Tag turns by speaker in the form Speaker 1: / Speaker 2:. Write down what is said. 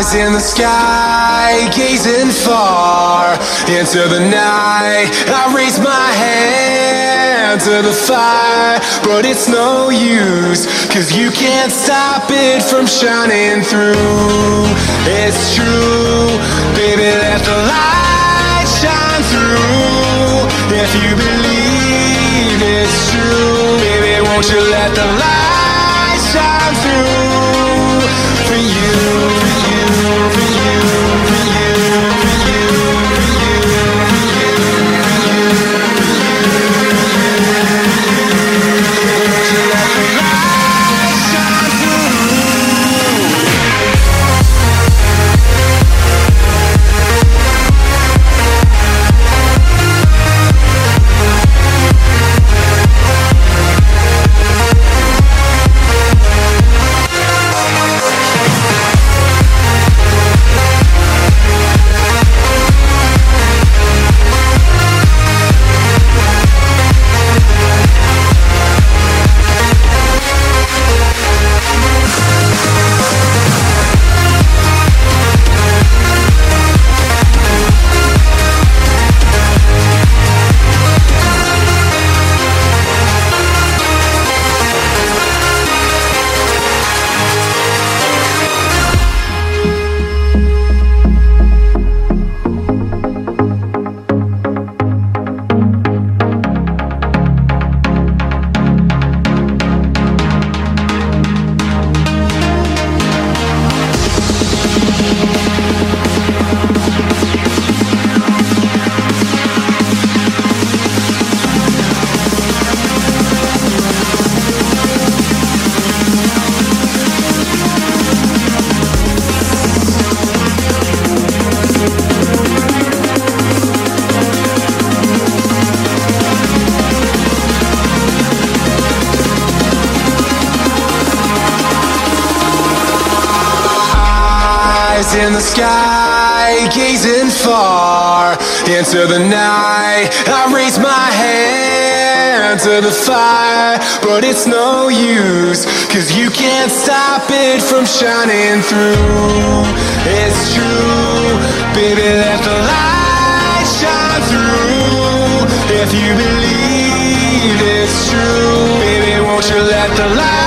Speaker 1: Eyes in the sky, gazing far into the night. I raise my hand to the fire, but it's no use, 'cause you can't stop it from shining through. It's true, baby, let the light shine through. If you believe it's true, baby, won't you let the light shine through? For you, for you, for you, for you, for you, for you, for you, won't you let the light shine through? In the sky, gazing far into the night. I raise my hand to the fire, but it's no use, 'cause you can't stop it from shining through. It's true, baby, let the light shine through. If you believe it's true, baby, won't you let the light